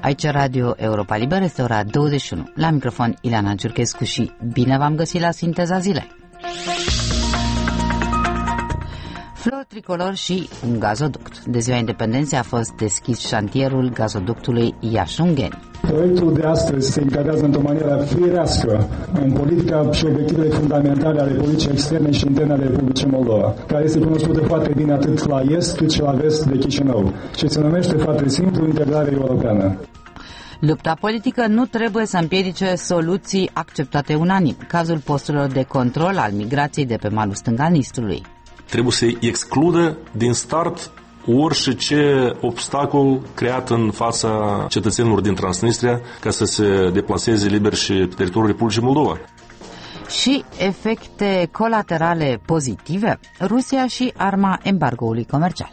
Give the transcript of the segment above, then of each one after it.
Aici Radio Europa Liberă, este ora 21. La microfon Ileana Ciurchescu și bine v-am găsit la Sinteza Zilei. Flori tricolor și un gazoduct. De ziua independenței a fost deschis șantierul gazoductului Iași-Ungheni. Proiectul de astăzi se încadrează într-o manieră firească în politica și obiectivele fundamentale ale politicii externe și interne ale Republicii Moldova, care este cunoscută foarte bine atât la est cât și la vest de Chișinău și se numește foarte simplu integrare europeană. Lupta politică nu trebuie să împiedice soluții acceptate unanim. Cazul posturilor de control al migrației de pe malul stâng al Nistrului. Trebuie să excludă din start orice obstacol creat în fața cetățenilor din Transnistria ca să se deplaseze liber și pe teritoriul Republicii Moldova. Și efecte colaterale pozitive, Rusia și arma embargoului comercial.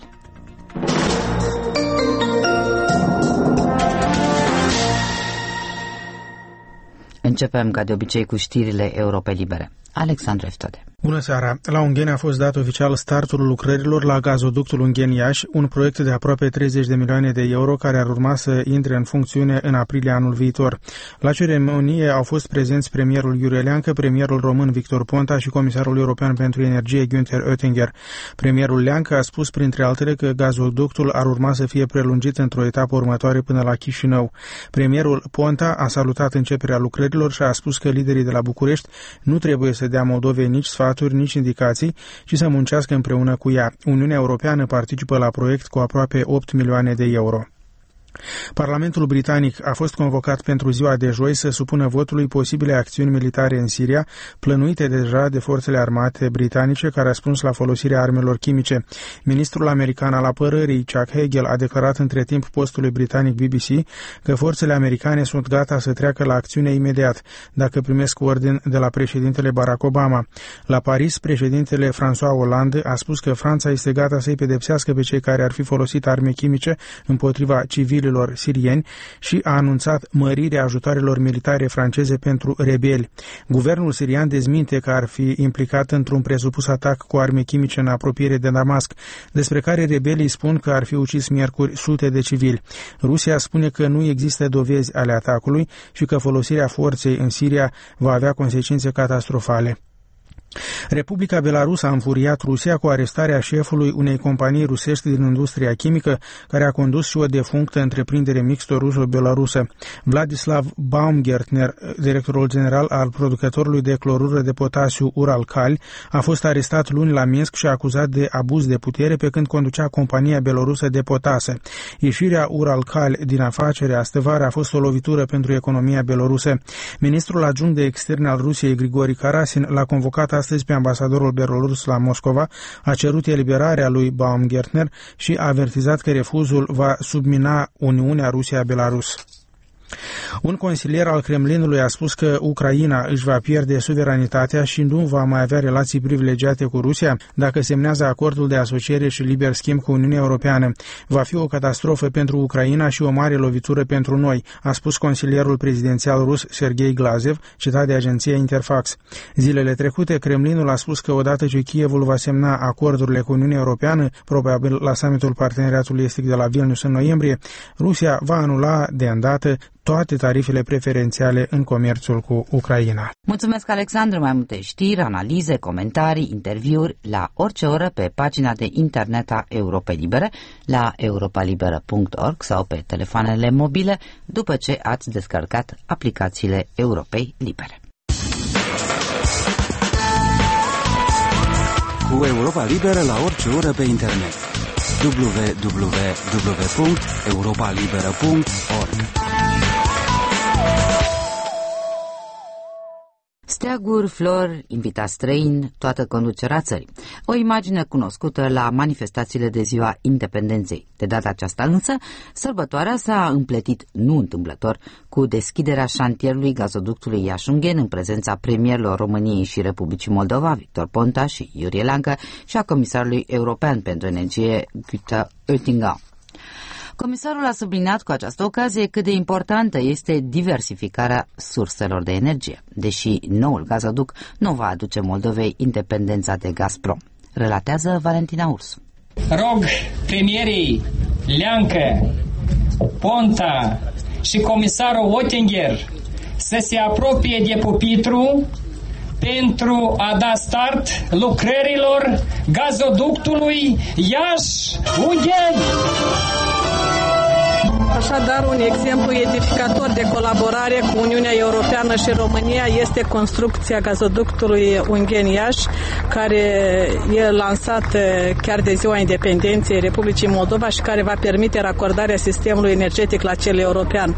Începem ca de obicei cu știrile Europei Libere. Alexandru Eftode. Bună seara! La Ungheni a fost dat oficial startul lucrărilor la gazoductul Ungheni-Iași, un proiect de aproape 30 de milioane de euro care ar urma să intre în funcțiune în aprilie anul viitor. La ceremonie au fost prezenți premierul Iurie Leancă, premierul român Victor Ponta și comisarul european pentru energie Günther Oettinger. Premierul Leancă a spus printre altele că gazoductul ar urma să fie prelungit într-o etapă următoare până la Chișinău. Premierul Ponta a salutat începerea lucrărilor și a spus că liderii de la București nu trebuie să dea Moldovei nici sfaturi, nici indicații, ci să muncească împreună cu ea. Uniunea Europeană participă la proiect cu aproape 8 milioane de euro. Parlamentul britanic a fost convocat pentru ziua de joi să supună votului posibile acțiuni militare în Siria, plănuite deja de forțele armate britanice ca răspuns la folosirea armelor chimice. Ministrul american al apărării, Chuck Hagel, a declarat între timp postului britanic BBC că forțele americane sunt gata să treacă la acțiune imediat, dacă primesc ordin de la președintele Barack Obama. La Paris, președintele François Hollande a spus că Franța este gata să-i pedepsească pe cei care ar fi folosit arme chimice împotriva civililor sirieni și a anunțat mărirea ajutoarelor militare franceze pentru rebeli. Guvernul sirian dezminte că ar fi implicat într-un presupus atac cu arme chimice în apropiere de Damasc, despre care rebelii spun că ar fi ucis miercuri sute de civili. Rusia spune că nu există dovezi ale atacului și că folosirea forței în Siria va avea consecințe catastrofale. Republica Belarus a înfuriat Rusia cu arestarea șefului unei companii rusești din industria chimică, care a condus și o defunctă întreprindere mixtă ruso-belarusă. Vladislav Baumgartner, directorul general al producătorului de clorură de potasiu Uralkali, a fost arestat luni la Minsk și acuzat de abuz de putere pe când conducea compania belorusă de potase. Ieșirea Uralkali din afacere astăvară a fost o lovitură pentru economia belorusă. Ministrul adjunct de externe al Rusiei, Grigori Karasin, l-a convocat astăzi pe ambasadorul belorus la Moscova, a cerut eliberarea lui Baumgartner și a avertizat că refuzul va submina Uniunea Rusia-Belarus. Un consilier al Kremlinului a spus că Ucraina își va pierde suveranitatea și nu va mai avea relații privilegiate cu Rusia dacă semnează acordul de asociere și liber schimb cu Uniunea Europeană. Va fi o catastrofă pentru Ucraina și o mare lovitură pentru noi, a spus consilierul prezidențial rus Sergei Glazev, citat de agenția Interfax. Zilele trecute, Kremlinul a spus că odată ce Kievul va semna acordurile cu Uniunea Europeană, probabil la summitul Parteneriatului Estic de la Vilnius în noiembrie, Rusia va anula de îndată toate tarifele preferențiale în comerțul cu Ucraina. Mulțumesc, Alexandru. Mai multe știri, analize, comentarii, interviuri la orice oră pe pagina de internet a Europei Libere, la europalibera.org sau pe telefoanele mobile, după ce ați descărcat aplicațiile Europei Libere. Cu Europa Liberă la orice oră pe internet. www.europalibera.org. Steaguri, flori, invitați străini, toată conducerea țării. O imagine cunoscută la manifestațiile de ziua independenței. De data aceasta însă, sărbătoarea s-a împletit, nu întâmplător, cu deschiderea șantierului gazoductului Iași-Ungheni în prezența premierilor României și Republicii Moldova, Victor Ponta și Iurie Leancă, și a comisarului european pentru energie, Günther Oettinger. Comisarul a subliniat cu această ocazie cât de importantă este diversificarea surselor de energie, deși noul gazoduc nu va aduce Moldovei independența de Gazprom. Relatează Valentina Ursu. Rog premierii Leancă, Ponta și comisarul Oettinger să se apropie de pupitru pentru a da start lucrărilor gazoductului Iași-Ungheni. Așadar, un exemplu edificator de colaborare cu Uniunea Europeană și România este construcția gazoductului Ungheni-Iași, care e lansat chiar de ziua independenței Republicii Moldova și care va permite racordarea sistemului energetic la cel european.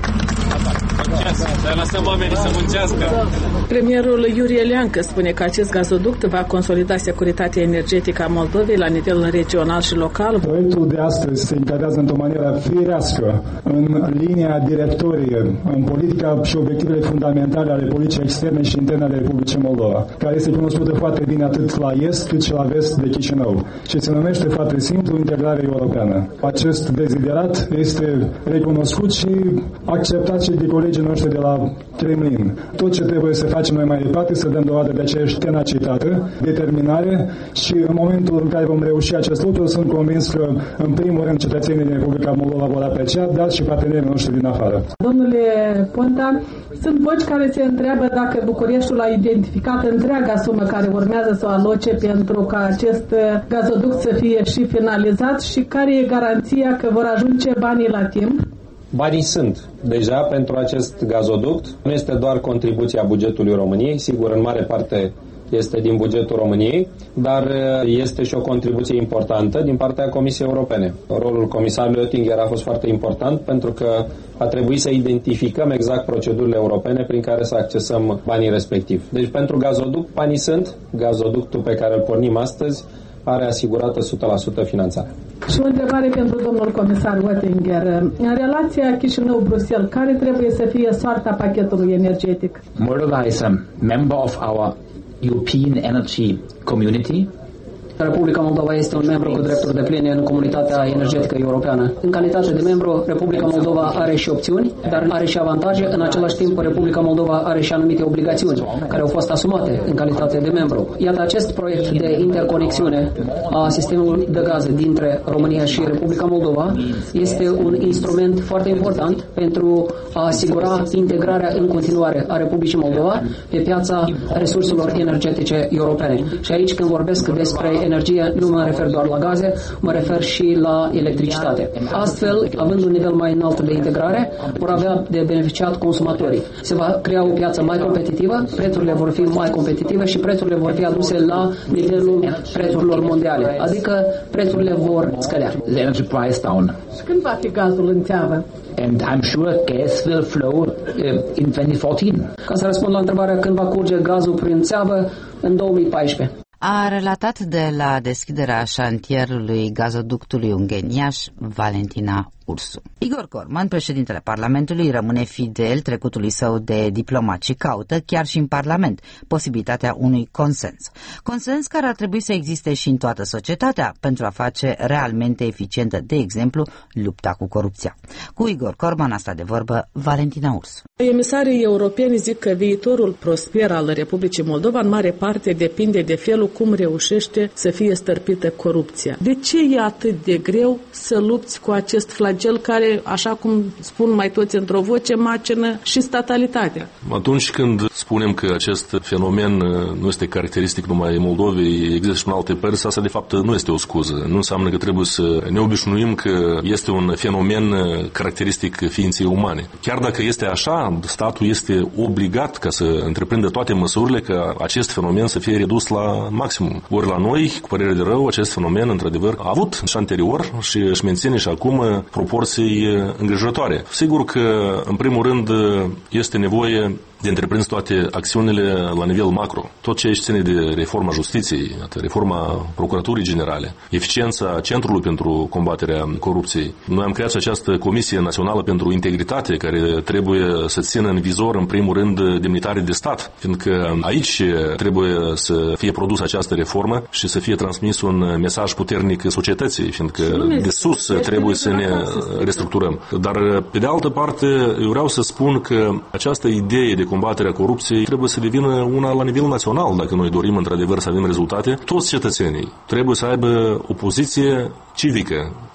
Să lăsăm oamenii să muncească. Premierul Iurie Leancă spune că acest gazoduct va consolida securitatea energetică a Moldovei la nivel regional și local. Proiectul de astăzi se încadrează într-o manieră firească în linia directorie, în politica și obiectivele fundamentale ale politicii externe și interne ale Republicii Moldova, care este cunoscută foarte bine atât la est cât și la vest de Chișinău și se numește foarte simplu integrare europeană. Acest deziderat este recunoscut și acceptat și de colegii noștri de la Kremlin. Tot ce trebuie să facem noi mai departe, să dăm dovadă de aceeași tenacitate, determinare și în momentul în care vom reuși acest lucru, sunt convins că în primul rând cetățenii din Republica Moldova vor aprecia, dar și partenerii noștri din afară. Domnule Ponta, sunt voci care se întreabă dacă Bucureștiul a identificat întreaga sumă care urmează să o aloce pentru ca acest gazoduct să fie și finalizat și care e garanția că vor ajunge banii la timp? Banii sunt deja pentru acest gazoduct. Nu este doar contribuția bugetului României, sigur, în mare parte este din bugetul României, dar este și o contribuție importantă din partea Comisiei Europene. Rolul comisarului Oettinger a fost foarte important pentru că a trebuit să identificăm exact procedurile europene prin care să accesăm banii respectivi. Deci pentru gazoduct banii sunt, gazoductul pe care îl pornim astăzi are asigurată 100% finanțare. Și o întrebare pentru domnul comisar Oettinger. În relația Chișinău-Bruxelles, care trebuie să fie soarta pachetului energetic? Moldova is a member of our European Energy Community. Republica Moldova este un membru cu drepturi depline în comunitatea energetică europeană. În calitate de membru, Republica Moldova are și opțiuni, dar are și avantaje. În același timp, Republica Moldova are și anumite obligațiuni care au fost asumate în calitate de membru. Iată, acest proiect de interconexiune a sistemului de gaze dintre România și Republica Moldova este un instrument foarte important pentru a asigura integrarea în continuare a Republicii Moldova pe piața resurselor energetice europene. Și aici, când vorbesc despre energie, nu mă refer doar la gaze, mă refer și la electricitate. Astfel, având un nivel mai înalt de integrare, vor avea de beneficiat consumatorii. Se va crea o piață mai competitivă, prețurile vor fi mai competitive și prețurile vor fi aduse la nivelul prețurilor mondiale, adică prețurile vor scădea. The energy price down. Și când va fi gazul în țeavă? And I'm sure gas will flow in 2014. Ca să răspund la întrebarea când va curge gazul prin țeavă, în 2014. A relatat de la deschiderea șantierului gazoductului Ungheni-Iași Valentina Ursu. Igor Corman, președintele Parlamentului, rămâne fidel trecutului său de diplomat și caută, chiar și în Parlament, posibilitatea unui consens. Consens care ar trebui să existe și în toată societatea pentru a face realmente eficientă, de exemplu, lupta cu corupția. Cu Igor Corman a stat de vorbă Valentina Ursu. Emisarii europeni zic că viitorul prosper al Republicii Moldova în mare parte depinde de felul cum reușește să fie stărpită corupția. De ce e atât de greu să lupți cu acest flagel care, așa cum spun mai toți într-o voce, macină și statalitatea? Atunci când spunem că acest fenomen nu este caracteristic numai Moldovei, există și în alte părți, asta de fapt nu este o scuză. Nu înseamnă că trebuie să ne obișnuim că este un fenomen caracteristic ființei umane. Chiar dacă este așa, statul este obligat ca să întreprindă toate măsurile ca acest fenomen să fie redus la maximum. Ori la noi, cu părere de rău, acest fenomen într-adevăr a avut și anterior și își menține și acum proporții îngrijorătoare. Sigur că, în primul rând, este nevoie de întreprins toate acțiunile la nivel macro. Tot ce ține de reforma justiției, reforma Procuraturii Generale, eficiența Centrului pentru combaterea corupției. Noi am creat această Comisie Națională pentru Integritate, care trebuie să țină în vizor, în primul rând, demnitarii de stat, fiindcă aici trebuie să fie produsă această reformă și să fie transmis un mesaj puternic societății, fiindcă de sus trebuie să ne restructurăm. Dar, pe de altă parte, eu vreau să spun că această idee de combaterea corupției trebuie să devină una la nivel național, dacă noi dorim într-adevăr să avem rezultate. Toți cetățenii trebuie să aibă o poziție civică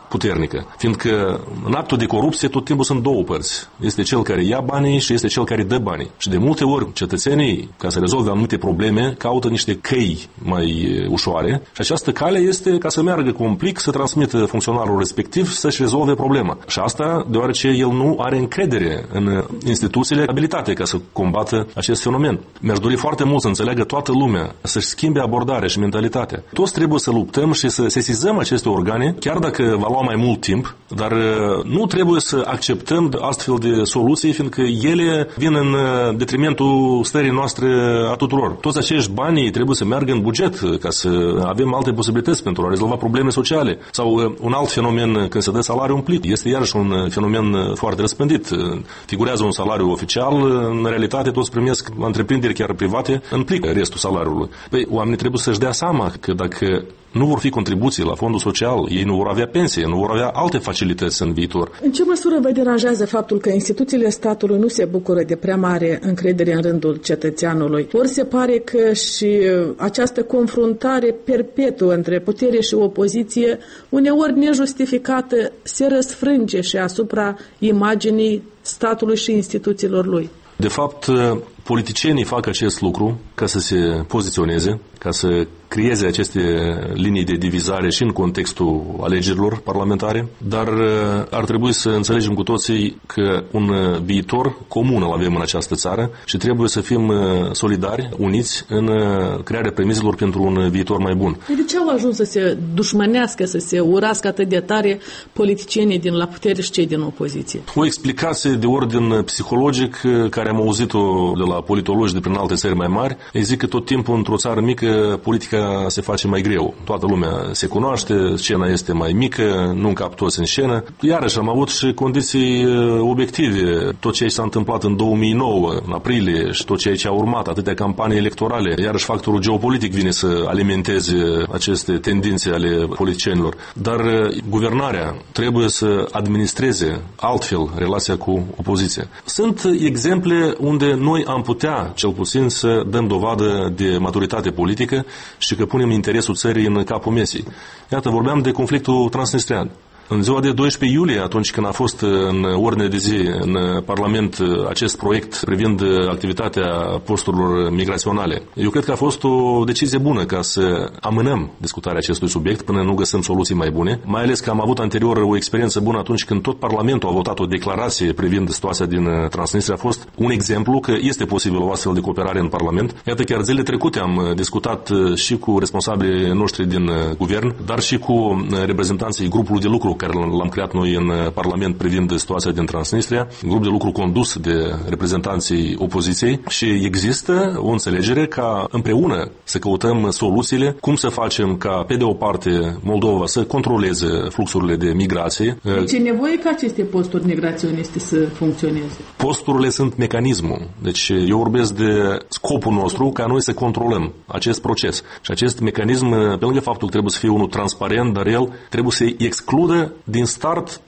puternică, fiindcă în actul de corupție tot timpul sunt două părți. Este cel care ia banii și este cel care dă banii. Și de multe ori cetățenii, ca să rezolve anumite probleme, caută niște căi mai ușoare și această cale este ca să meargă cu un plic, să transmită funcționarul respectiv să-și rezolve problema. Și asta deoarece el nu are încredere în instituțiile abilitate ca să combată acest fenomen. Mi-aș dori foarte mult să înțeleagă toată lumea, să-și schimbe abordarea și mentalitatea. Toți trebuie să luptăm și să sesizăm aceste organe, chiar dacă va lua mai mult timp, dar nu trebuie să acceptăm astfel de soluții, fiindcă ele vin în detrimentul stării noastre a tuturor. Toți acești bani trebuie să meargă în buget ca să avem alte posibilități pentru a rezolva probleme sociale. Sau un alt fenomen, când se dă salariu în plic, este iarăși un fenomen foarte răspândit. Figurează un salariu oficial, în realitate toți primesc întreprinderi chiar private în plic restul salariului. Păi, oamenii trebuie să-și dea seama că dacă nu vor fi contribuții la fondul social, ei nu vor avea pensie, nu vor avea alte facilități în viitor. În ce măsură vă deranjează faptul că instituțiile statului nu se bucură de prea mare încredere în rândul cetățeanului? Ori se pare că și această confruntare perpetuă între putere și opoziție, uneori nejustificată, se răsfrânge și asupra imaginii statului și instituțiilor lui. De fapt, politicienii fac acest lucru ca să se poziționeze, ca să creeze aceste linii de divizare și în contextul alegerilor parlamentare, dar ar trebui să înțelegem cu toții că un viitor comun îl avem în această țară și trebuie să fim solidari, uniți în crearea premizelor pentru un viitor mai bun. De ce au ajuns să se dușmănească, să se urască atât de tare politicienii din la putere și cei din opoziție? O explicație de ordin psihologic care am auzit-o de la politologi de prin alte țări mai mari, îi zic că tot timpul într-o țară mică politica se face mai greu. Toată lumea se cunoaște, scena este mai mică, nu încap toți în scenă. Iarăși am avut și condiții obiective. Tot ce s-a întâmplat în 2009, în aprilie, și tot ceea ce a urmat, atâtea campanii electorale. Iarăși factorul geopolitic vine să alimenteze aceste tendințe ale politicienilor. Dar guvernarea trebuie să administreze altfel relația cu opoziția. Sunt exemple unde noi am putea, cel puțin, să dăm dovadă de maturitate politică și că punem interesul țării în capul mesei. Iată, vorbeam de conflictul transnistrian. În ziua de 12 iulie, atunci când a fost în ordine de zi în Parlament acest proiect privind activitatea posturilor migraționale, eu cred că a fost o decizie bună ca să amânăm discutarea acestui subiect până nu găsim soluții mai bune, mai ales că am avut anterior o experiență bună atunci când tot Parlamentul a votat o declarație privind situația din Transnistria. A fost un exemplu că este posibil o astfel de cooperare în Parlament. Iată, chiar zilele trecute am discutat și cu responsabilii noștri din guvern, dar și cu reprezentanții grupului de lucru care l-am creat noi în Parlament privind situația din Transnistria, grup de lucru condus de reprezentanții opoziției, și există o înțelegere ca împreună să căutăm soluțiile, cum să facem ca, pe de o parte, Moldova să controleze fluxurile de migrație. Deci e nevoie ca aceste posturi migraționiste să funcționeze? Posturile sunt mecanismul. Deci eu vorbesc de scopul nostru ca noi să controlăm acest proces. Și acest mecanism, pe lângă faptul că trebuie să fie unul transparent, dar el trebuie să excludă din start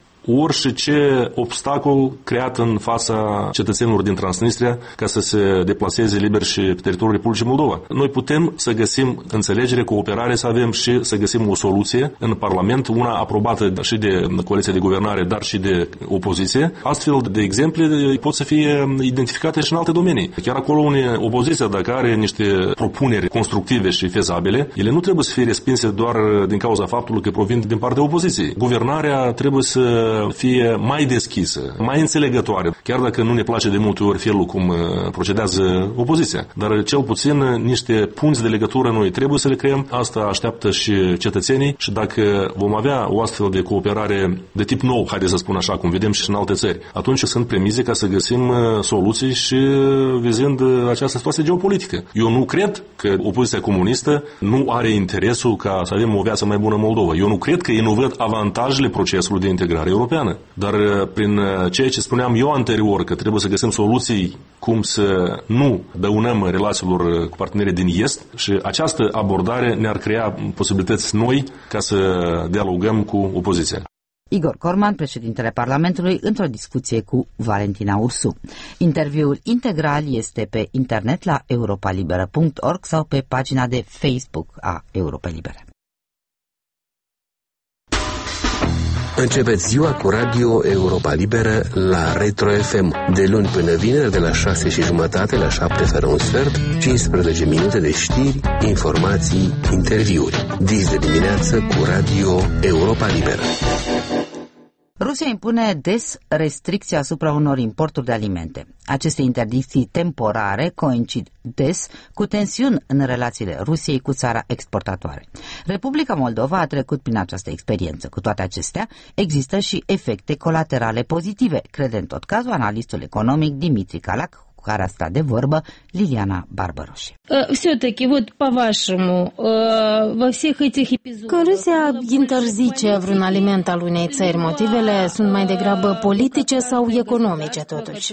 orice obstacol creat în fața cetățenilor din Transnistria ca să se deplaseze liber și pe teritoriul Republicii Moldova. Noi putem să găsim înțelegere, cooperare să avem și să găsim o soluție în Parlament, una aprobată și de coaliția de guvernare, dar și de opoziție. Astfel de exemple pot să fie identificate și în alte domenii. Chiar acolo unde opoziția, dacă are niște propuneri constructive și fezabile, ele nu trebuie să fie respinse doar din cauza faptului că provin din partea opoziției. Guvernarea trebuie să fie mai deschisă, mai înțelegătoare, chiar dacă nu ne place de multe ori felul cum procedează opoziția. Dar cel puțin niște punți de legătură noi trebuie să le creăm. Asta așteaptă și cetățenii și dacă vom avea o astfel de cooperare de tip nou, haideți să spun așa, cum vedem și în alte țări, atunci sunt premize ca să găsim soluții și vizând această situație geopolitică. Eu nu cred că opoziția comunistă nu are interesul ca să avem o viață mai bună în Moldova. Eu nu cred că ei nu văd avantajele procesului de integrare europeană. Dar prin ceea ce spuneam eu anterior, că trebuie să găsim soluții cum să nu dăunăm relațiilor cu partenerii din Est, și această abordare ne-ar crea posibilități noi ca să dialogăm cu opoziția. Igor Corman, președintele Parlamentului, într-o discuție cu Valentina Ursu. Interviul integral este pe internet la europalibera.org sau pe pagina de Facebook a Europa Liberă. Începeți ziua cu Radio Europa Liberă la Retro FM. De luni până vineri, de la 6:30 la 7 fără un sfert, 15 minute de știri, informații, interviuri. Dis de dimineață cu Radio Europa Liberă. Rusia impune des restricții asupra unor importuri de alimente. Aceste interdicții temporare coincid des cu tensiuni în relațiile Rusiei cu țara exportatoare. Republica Moldova a trecut prin această experiență. Cu toate acestea, există și efecte colaterale pozitive, crede în tot cazul analistul economic Dimitri Calac, cu care a stat de vorbă Liliana Barbaroșe. Când Rusia interzice vreun aliment al unei țări, motivele sunt mai degrabă politice sau economice, totuși?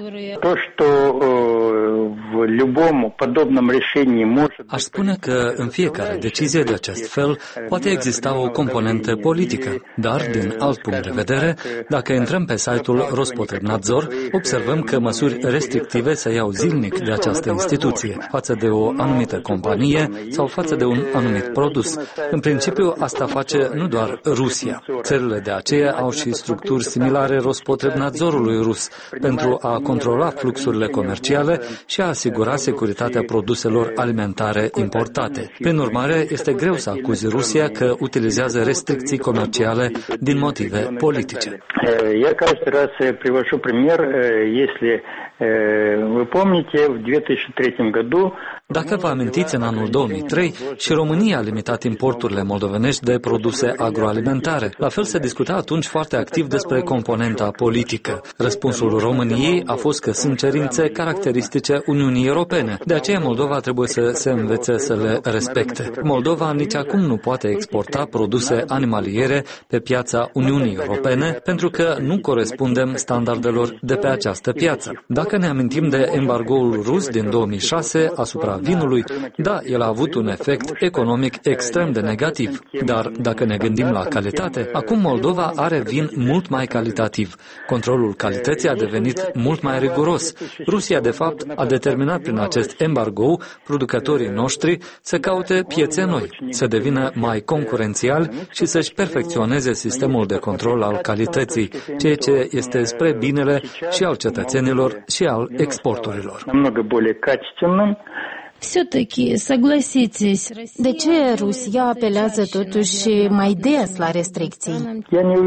Aș spune că în fiecare decizie de acest fel poate exista o componentă politică, dar, din alt punct de vedere, dacă intrăm pe site-ul Rospotrebnadzor, observăm că măsuri restrictive se iau zilnic de această instituție, față de o anumită companie sau față de un anumit produs. În principiu, asta face nu doar Rusia. Țările de aceea au și structuri similare Rospotrebnadzorului rus pentru a controla fluxurile comerciale și a asigura securitatea produselor alimentare importate. Prin urmare, este greu să acuzi Rusia că utilizează restricții comerciale din motive politice. Я каждый раз привожу пример, если вы помните, в 2003 году Dacă vă amintiți, în anul 2003 și România a limitat importurile moldovenești de produse agroalimentare. La fel se discuta atunci foarte activ despre componenta politică. Răspunsul României a fost că sunt cerințe caracteristice Uniunii Europene. De aceea Moldova trebuie să se învețe să le respecte. Moldova nici acum nu poate exporta produse animaliere pe piața Uniunii Europene pentru că nu corespundem standardelor de pe această piață. Dacă ne amintim de embargoul rus din 2006 asupra vinului, da, el a avut un efect economic extrem de negativ, dar dacă ne gândim la calitate, acum Moldova are vin mult mai calitativ. Controlul calității a devenit mult mai riguros. Rusia, de fapt, a determinat prin acest embargo producătorii noștri să caute piețe noi, să devină mai concurențiali și să-și perfecționeze sistemul de control al calității, ceea ce este spre binele și al cetățenilor și al exporturilor. De ce Rusia apelează totuși mai des la restricții?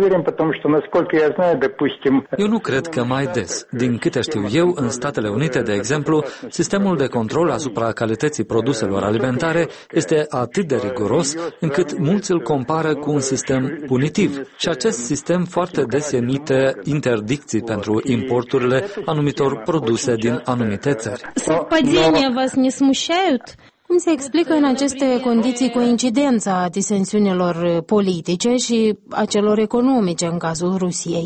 Eu nu cred că mai des. Din câte știu eu, în Statele Unite, de exemplu, sistemul de control asupra calității produselor alimentare este atât de riguros încât mulți îl compară cu un sistem punitiv. Și acest sistem foarte des emite interdicții pentru importurile anumitor produse din anumite țări. Cum se explică în aceste condiții coincidența disensiunilor politice și a celor economice în cazul Rusiei?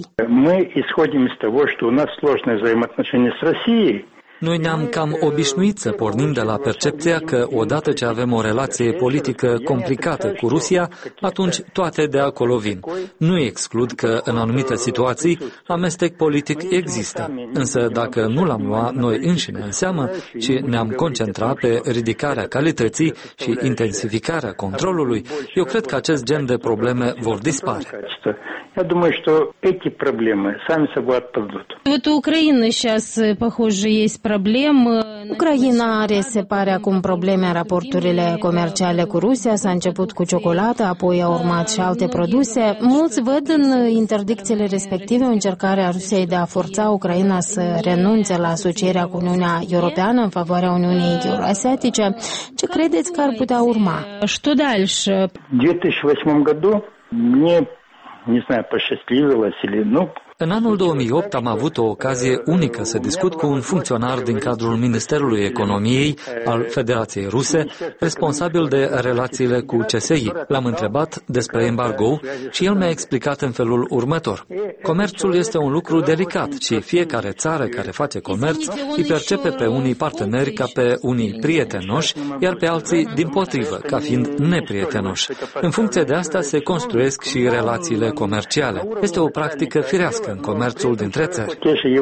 Noi ne-am cam obișnuit să pornim de la percepția că odată ce avem o relație politică complicată cu Rusia, atunci toate de acolo vin. Nu exclud că în anumite situații amestec politic există, însă dacă nu l-am luat noi înșine în seamă și ne-am concentrat pe ridicarea calității și intensificarea controlului, eu cred că acest gen de probleme vor dispare. Я думаю, что эти проблемы сами собой отпадут. Вот у Украины сейчас, похоже, есть проблемы. Ucraina are, se pare, acum probleme în raporturile comerciale cu Rusia. S-a început cu ciocolată, apoi au urmat și alte produse. Mulți văd în interdicțiile respective o încercare a Rusiei de a forța Ucraina să renunțe la asocierea cu Uniunea Europeană în favoarea Uniunii Euroasiatice. Ce credeți că ar putea urma? Что дальше? В 2008 году мне не знаю, посчастливилось или În anul 2008 am avut o ocazie unică să discut cu un funcționar din cadrul Ministerului Economiei al Federației Ruse, responsabil de relațiile cu CSI. L-am întrebat despre embargo și el mi-a explicat în felul următor. Comerțul este un lucru delicat și fiecare țară care face comerț îi percepe pe unii parteneri ca pe unii prietenoși, iar pe alții dimpotrivă, ca fiind neprietenoși. În funcție de asta se construiesc și relațiile comerciale. Este o practică firească în comerțul dintre țări.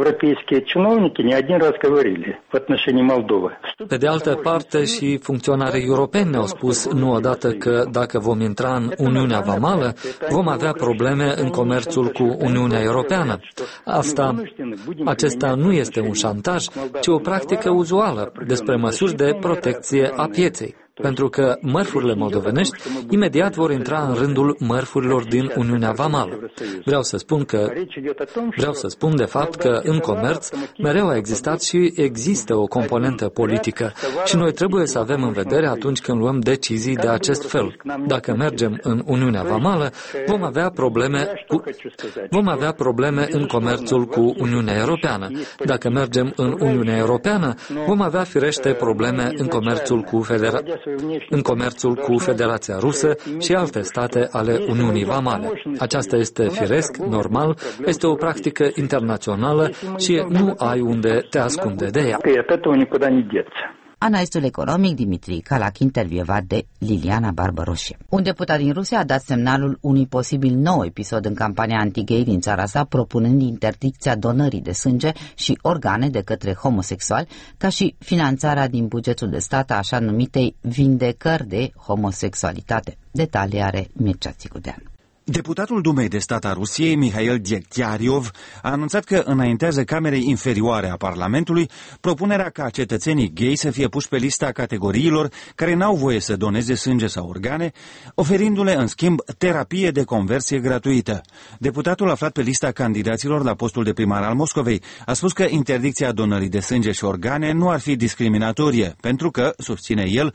Pe de altă parte, și funcționarii europeni ne-au spus nu odată că dacă vom intra în Uniunea Vamală, vom avea probleme în comerțul cu Uniunea Europeană. Acesta nu este un șantaj, ci o practică uzuală despre măsuri de protecție a pieței. Pentru că mărfurile moldovenești imediat vor intra în rândul mărfurilor din Uniunea Vamală. Vreau să spun de fapt că în comerț mereu a existat și există o componentă politică și noi trebuie să avem în vedere atunci când luăm decizii de acest fel. Dacă mergem în Uniunea Vamală, vom avea probleme în comerțul cu Uniunea Europeană. Dacă mergem în Uniunea Europeană, vom avea firește probleme în comerțul cu Federația Rusă și alte state ale Uniunii Vamale. Aceasta este firesc, normal, este o practică internațională și nu ai unde te ascunde de ea. Analistul economic Dimitri Calac, intervievat de Liliana Barbaroșie. Un deputat din Rusia a dat semnalul unui posibil nou episod în campania anti-gay din țara sa, propunând interdicția donării de sânge și organe de către homosexuali, ca și finanțarea din bugetul de stat a așa numitei vindecări de homosexualitate. Detalii are Mircea Țigudean. Deputatul Dumei de Stat a Rusiei, Mihail Degtyaryov, a anunțat că înaintează Camerei Inferioare a Parlamentului propunerea ca cetățenii gay să fie puși pe lista categoriilor care n-au voie să doneze sânge sau organe, oferindu-le în schimb terapie de conversie gratuită. Deputatul aflat pe lista candidaților la postul de primar al Moscovei a spus că interdicția donării de sânge și organe nu ar fi discriminatorie, pentru că, susține el,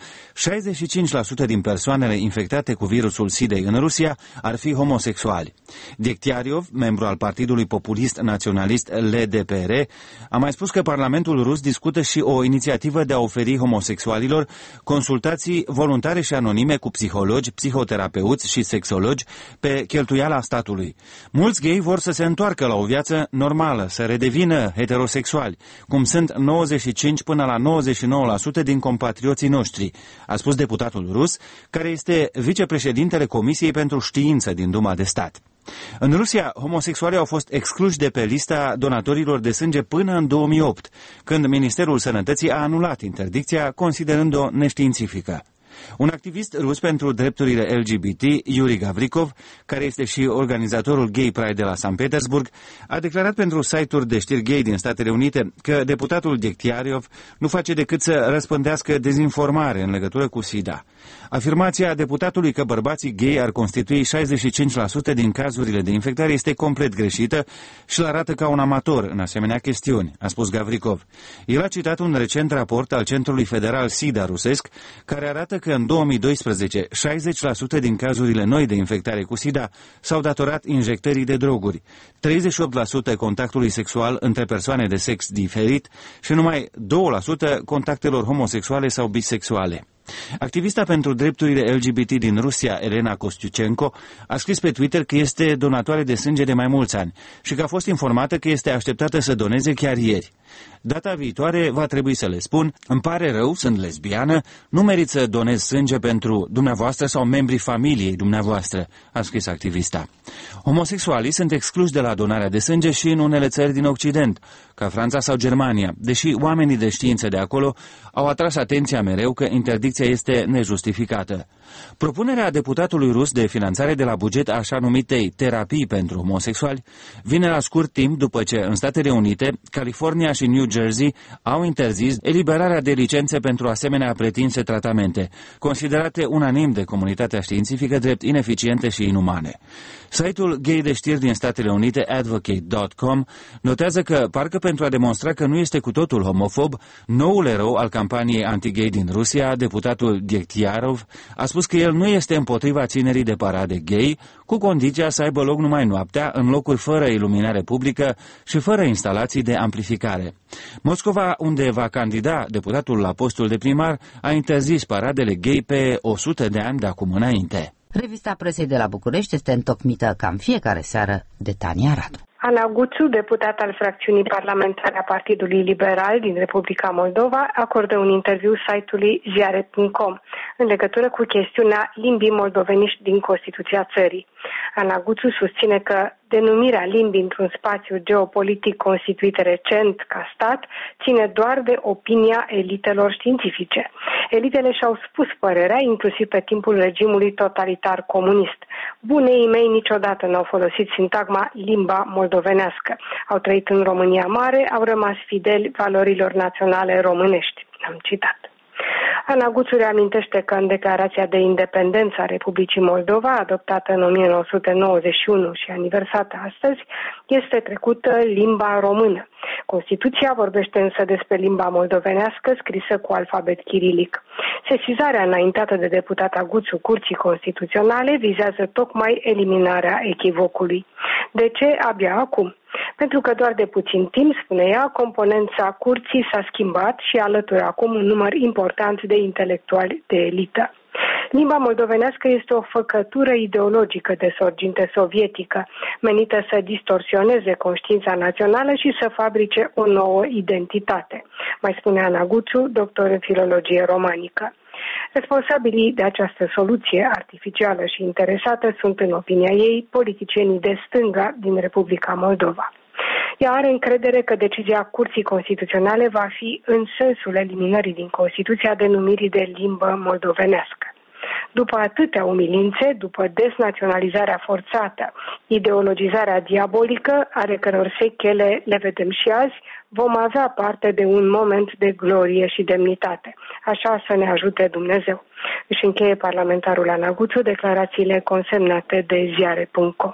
65% din persoanele infectate cu virusul SIDA în Rusia ar fi homosexuali. Degtyaryov, membru al Partidului Populist Naționalist LDPR, a mai spus că Parlamentul rus discută și o inițiativă de a oferi homosexualilor consultații voluntare și anonime cu psihologi, psihoterapeuți și sexologi pe cheltuiala statului. Mulți gay vor să se întoarcă la o viață normală, să redevină heterosexuali, cum sunt 95 până la 99% din compatrioții noștri, a spus deputatul rus, care este vicepreședintele Comisiei pentru Știință din Duma de Stat. În Rusia, homosexualii au fost excluși de pe lista donatorilor de sânge până în 2008, când Ministerul Sănătății a anulat interdicția, considerând-o neștiințifică. Un activist rus pentru drepturile LGBT, Yuri Gavrikov, care este și organizatorul Gay Pride de la Sankt Petersburg, a declarat pentru site-uri de știri gay din Statele Unite că deputatul Degtyaryov nu face decât să răspândească dezinformare în legătură cu SIDA. Afirmația deputatului că bărbații gay ar constitui 65% din cazurile de infectare este complet greșită și îl arată ca un amator în asemenea chestiuni, a spus Gavrikov. El a citat un recent raport al Centrului Federal SIDA rusesc, care arată că în 2012 60% din cazurile noi de infectare cu SIDA s-au datorat injectării de droguri, 38% contactului sexual între persoane de sex diferit și numai 2% contactelor homosexuale sau bisexuale. Activista pentru drepturile LGBT din Rusia, Elena Kostiuchenko, a scris pe Twitter că este donatoare de sânge de mai mulți ani și că a fost informată că este așteptată să doneze chiar ieri. Data viitoare va trebui să le spun: îmi pare rău, sunt lesbiană, nu merit să donez sânge pentru dumneavoastră sau membrii familiei dumneavoastră, a scris activista. Homosexualii sunt excluși de la donarea de sânge și în unele țări din Occident, ca Franța sau Germania, deși oamenii de știință de acolo au atras atenția mereu că interdicția este nejustificată. Propunerea deputatului rus de finanțare de la buget așa numitei terapii pentru homosexuali vine la scurt timp după ce în Statele Unite, California și New Jersey au interzis eliberarea de licențe pentru asemenea pretinse tratamente, considerate unanim de comunitatea științifică drept ineficiente și inumane. Site-ul gay de știri din Statele Unite, Advocate.com, notează că, parcă pentru a demonstra că nu este cu totul homofob, noul erou al campaniei anti-gay din Rusia, deputatul Degtyaryov, a spus că el nu este împotriva ținerii de parade gay, cu condiția să aibă loc numai noaptea, în locuri fără iluminare publică și fără instalații de amplificare. Moscova, unde va candida deputatul la postul de primar, a interzis paradele gay pe 100 de ani de acum înainte. Revista presei de la București este întocmită cam fiecare seară de Tania Radu. Ana Guțu, deputat al fracțiunii parlamentare a Partidului Liberal din Republica Moldova, acordă un interviu site-ului ziare.com în legătură cu chestiunea limbii moldoveniști din Constituția țării. Ana Guțu susține că Denumirea limbii într-un spațiu geopolitic constituit recent ca stat ține doar de opinia elitelor științifice. Elitele și-au spus părerea, inclusiv pe timpul regimului totalitar comunist. Buneii mei niciodată n-au folosit sintagma limba moldovenească. Au trăit în România Mare, au rămas fideli valorilor naționale românești. Am citat. Ana Guțu reamintește că în Declarația de Independență a Republicii Moldova, adoptată în 1991 și aniversată astăzi, este trecută limba română. Constituția vorbește însă despre limba moldovenească scrisă cu alfabet chirilic. Sesizarea înaintată de deputata Guțu Curții Constituționale vizează tocmai eliminarea echivocului. De ce abia acum? Pentru că doar de puțin timp, spune ea, componența curții s-a schimbat și alătură acum un număr important de intelectuali de elită. Limba moldovenească este o făcătură ideologică de sorginte sovietică, menită să distorsioneze conștiința națională și să fabrice o nouă identitate, mai spune Ana Guțu, doctor în filologie romanică. Responsabilii de această soluție artificială și interesată sunt, în opinia ei, politicienii de stânga din Republica Moldova. Ea are încredere că decizia Curții Constituționale va fi în sensul eliminării din Constituția denumirii de limbă moldovenească. După atâtea umilințe, după desnaționalizarea forțată, ideologizarea diabolică, ale căror sechele le vedem și azi, vom avea parte de un moment de glorie și demnitate. Așa să ne ajute Dumnezeu. Își încheie parlamentarul Ana Guțu declarațiile consemnate de ziare.com.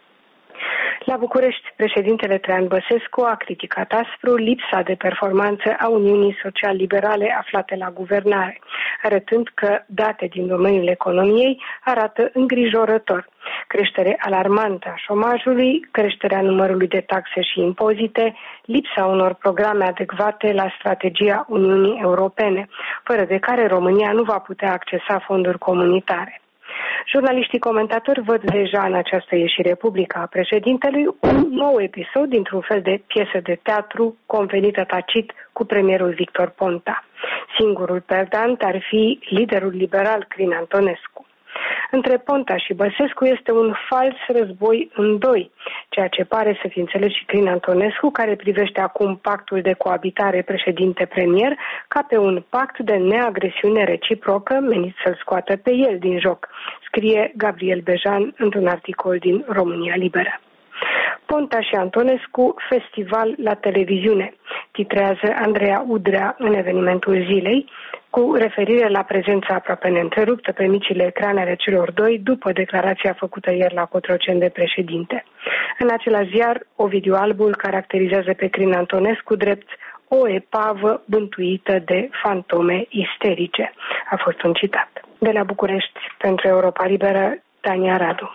La București, președintele Traian Băsescu a criticat aspru lipsa de performanță a Uniunii Social-Liberale aflate la guvernare, arătând că date din domeniul economiei arată îngrijorător. Creștere alarmantă a șomajului, creșterea numărului de taxe și impozite, lipsa unor programe adecvate la strategia Uniunii Europene, fără de care România nu va putea accesa fonduri comunitare. Jurnaliștii comentatori văd deja în această ieșire publică a președintelui un nou episod dintr-un fel de piesă de teatru convenită tacit cu premierul Victor Ponta. Singurul perdant ar fi liderul liberal Crin Antonescu. Între Ponta și Băsescu este un fals război în doi, ceea ce pare să fi înțeles și Crin Antonescu, care privește acum pactul de coabitare președinte-premier ca pe un pact de neagresiune reciprocă menit să-l scoată pe el din joc, scrie Gabriel Bejan într-un articol din România Liberă. Ponta și Antonescu, festival la televiziune, titrează Andreea Udrea în evenimentul zilei, cu referire la prezența aproape neîntreruptă pe micile ecrane ale celor doi după declarația făcută ieri la Cotroceni de președinte. În același ziar, Ovidiu Albu îl caracterizează pe Crin Antonescu drept o epavă bântuită de fantome isterice. A fost un citat. De la București, pentru Europa Liberă, Tania Radu.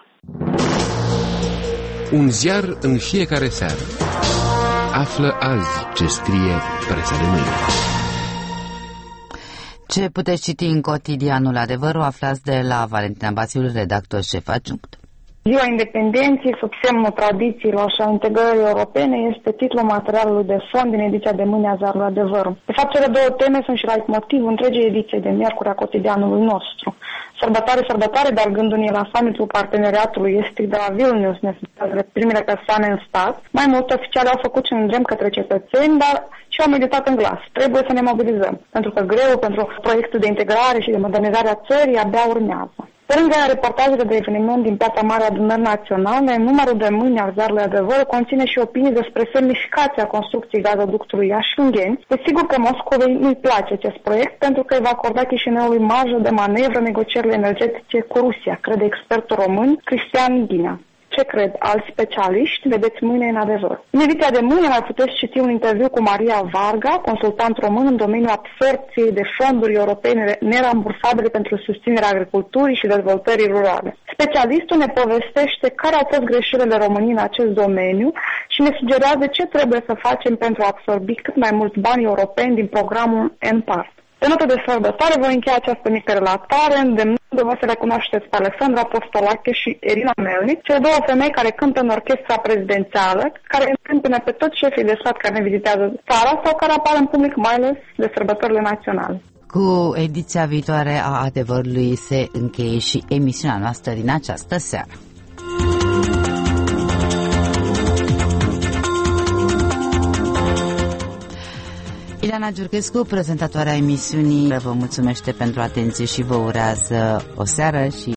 Un ziar în fiecare seară. Află azi ce scrie presa de mâine. Ce puteți citi în cotidianul Adevărul aflați de la Valentina Basiul, redactor șef adjunct. Ziua Independenței, sub semnul tradițiilor și a integrării europene, este titlul materialului de fond din ediția de mâine a ziarului Adevărul. De fapt, cele două teme sunt și leitmotivul întregii ediții de miercuri a cotidianului nostru. Sărbătoare, dar gândul la summitul parteneriatului estic de la Vilnius, necesitățile primele persoane în stat, mai mult oficiali au făcut și un îndemn către cetățeni, dar și au meditat în glas. Trebuie să ne mobilizăm, pentru că greul pentru proiectul de integrare și de modernizare a țării abia urmează. Pe lângă reportajele de eveniment din Piața Mare a Adunării Naționale, numărul de mâine al ziarului Adevărul conține și opinii despre semnificația construcției gazoductului Iași-Ungheni. Desigur că Moscovei nu-i place acest proiect pentru că îi va acorda Chișinăului marjă de manevră negocierile energetice cu Rusia, crede expertul român Cristian Ghinea. Ce cred alți specialiști, vedeți mâine în Adevăr. În ediția de mâine mai puteți citi un interviu cu Maria Varga, consultant român în domeniul absorpției de fonduri europene nerambursabile pentru susținerea agriculturii și dezvoltării rurale. Specialistul ne povestește care au fost greșelile României în acest domeniu și ne sugerează ce trebuie să facem pentru a absorbi cât mai mulți bani europeni din programul NPART. Pe notă de sărbătoare voi încheia această mică relatare îndemnându-vă să le cunoașteți pe Alexandra Postolache și Irina Melnic, cele două femei care cântă în orchestra prezidențială, care întâmpină pe toți șefii de stat care ne vizitează țara sau care apar în public, mai ales de sărbătorile naționale. Cu ediția viitoare a Adevărului se încheie și emisiunea noastră din această seară. Ileana Giurchescu, prezentatoarea emisiunii, vă mulțumește pentru atenție și vă urează o seară și